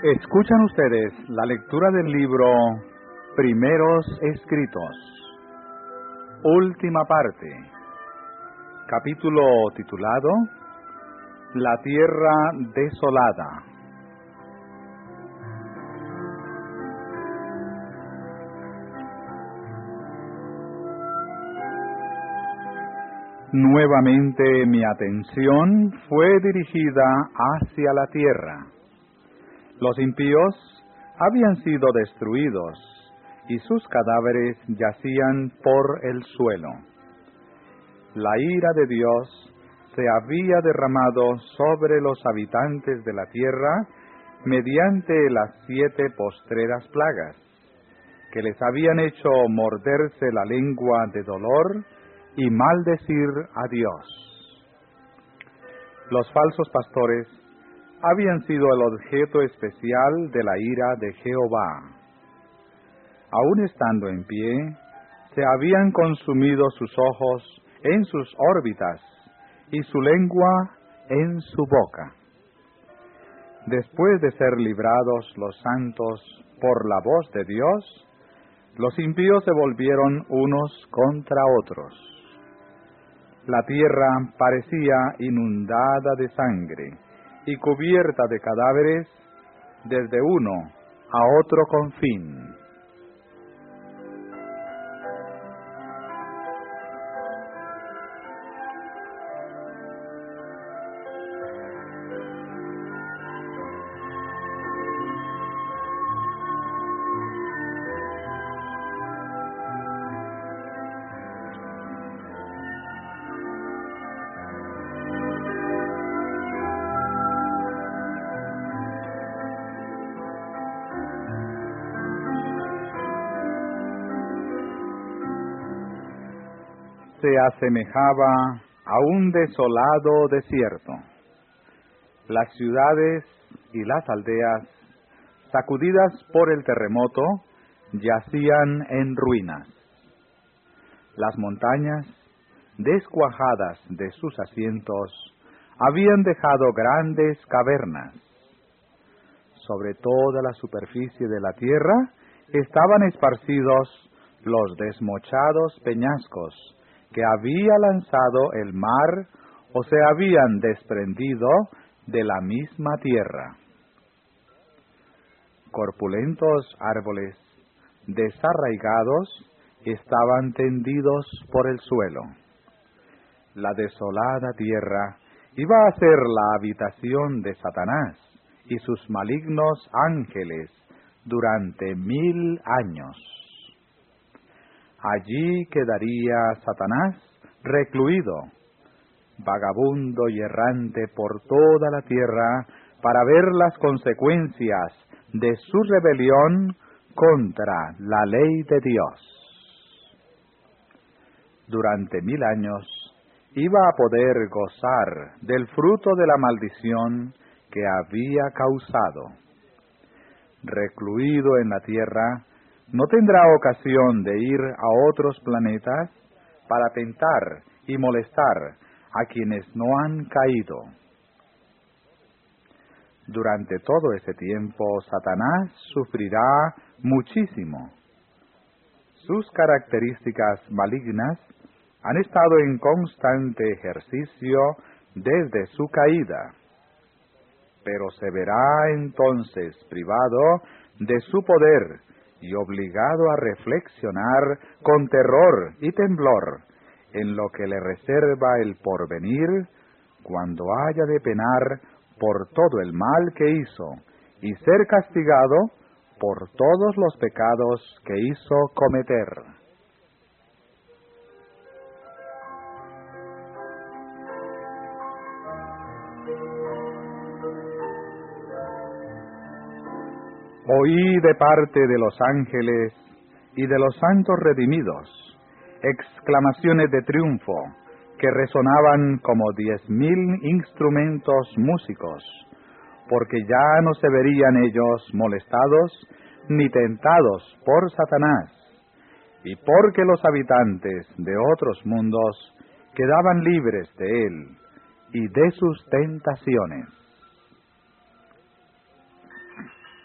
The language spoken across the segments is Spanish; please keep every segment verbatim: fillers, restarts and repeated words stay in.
Escuchan ustedes la lectura del libro Primeros Escritos, última parte, capítulo titulado La Tierra Desolada. Nuevamente mi atención fue dirigida hacia la tierra. Los impíos habían sido destruidos y sus cadáveres yacían por el suelo. La ira de Dios se había derramado sobre los habitantes de la tierra mediante las siete postreras plagas, que les habían hecho morderse la lengua de dolor y maldecir a Dios. Los falsos pastores habían sido el objeto especial de la ira de Jehová. Aun estando en pie, se habían consumido sus ojos en sus órbitas y su lengua en su boca. Después de ser librados los santos por la voz de Dios, los impíos se volvieron unos contra otros. La tierra parecía inundada de sangre y cubierta de cadáveres desde uno a otro confín. Se asemejaba a un desolado desierto. Las ciudades y las aldeas, sacudidas por el terremoto, yacían en ruinas. Las montañas, descuajadas de sus asientos, habían dejado grandes cavernas. Sobre toda la superficie de la tierra estaban esparcidos los desmochados peñascos que había lanzado el mar o se habían desprendido de la misma tierra. Corpulentos árboles, desarraigados, estaban tendidos por el suelo. La desolada tierra iba a ser la habitación de Satanás y sus malignos ángeles durante mil años. Allí quedaría Satanás recluido, vagabundo y errante por toda la tierra para ver las consecuencias de su rebelión contra la ley de Dios. Durante mil años iba a poder gozar del fruto de la maldición que había causado. Recluido en la tierra, no tendrá ocasión de ir a otros planetas para tentar y molestar a quienes no han caído. Durante todo ese tiempo, Satanás sufrirá muchísimo. Sus características malignas han estado en constante ejercicio desde su caída, pero se verá entonces privado de su poder y obligado a reflexionar con terror y temblor en lo que le reserva el porvenir cuando haya de penar por todo el mal que hizo y ser castigado por todos los pecados que hizo cometer. Oí de parte de los ángeles y de los santos redimidos exclamaciones de triunfo que resonaban como diez mil instrumentos músicos, porque ya no se verían ellos molestados ni tentados por Satanás, y porque los habitantes de otros mundos quedaban libres de él y de sus tentaciones.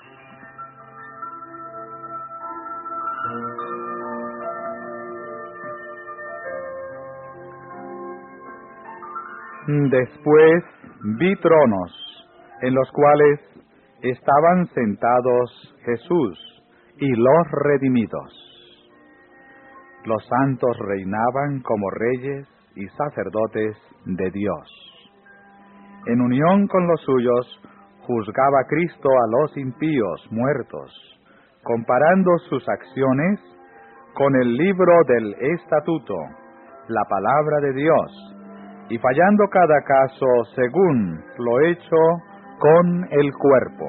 Después vi tronos, en los cuales estaban sentados Jesús y los redimidos. Los santos reinaban como reyes y sacerdotes de Dios. En unión con los suyos, juzgaba Cristo a los impíos muertos, comparando sus acciones con el libro del estatuto, la palabra de Dios, y fallando cada caso según lo hecho con el cuerpo.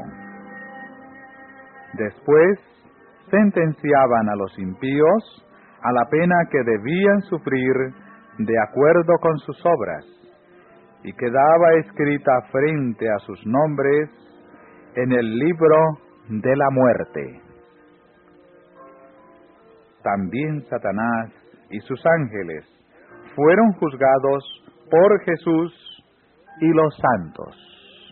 Después sentenciaban a los impíos a la pena que debían sufrir de acuerdo con sus obras, y quedaba escrita frente a sus nombres en el libro de la muerte. También Satanás y sus ángeles fueron juzgados por Jesús y los santos.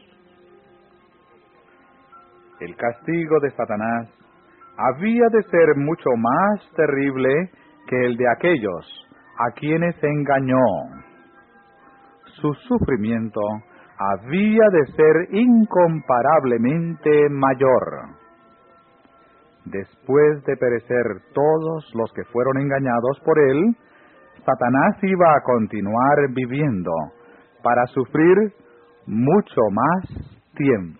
El castigo de Satanás había de ser mucho más terrible que el de aquellos a quienes engañó. Su sufrimiento había de ser incomparablemente mayor. Después de perecer todos los que fueron engañados por él, Satanás iba a continuar viviendo para sufrir mucho más tiempo.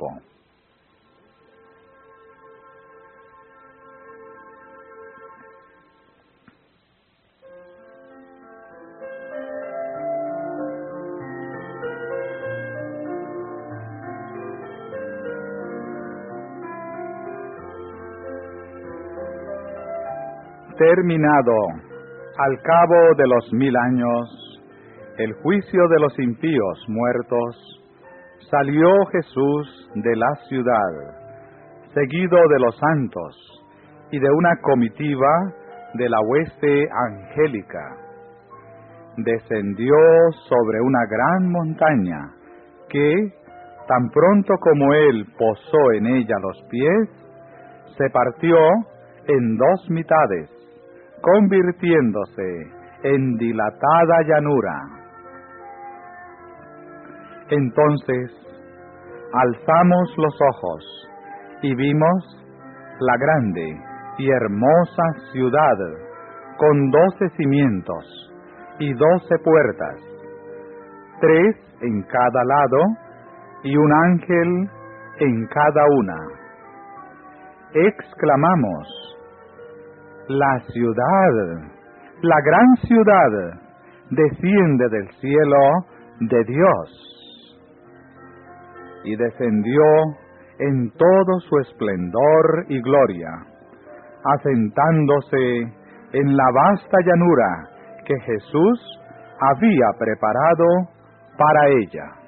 Terminado, al cabo de los mil años, el juicio de los impíos muertos, salió Jesús de la ciudad, seguido de los santos y de una comitiva de la hueste angélica. Descendió sobre una gran montaña que, tan pronto como él posó en ella los pies, se partió en dos mitades, convirtiéndose en dilatada llanura. Entonces alzamos los ojos y vimos la grande y hermosa ciudad con doce cimientos y doce puertas, tres en cada lado y un ángel en cada una. Exclamamos: la ciudad, la gran ciudad, desciende del cielo de Dios. Y descendió en todo su esplendor y gloria, asentándose en la vasta llanura que Jesús había preparado para ella.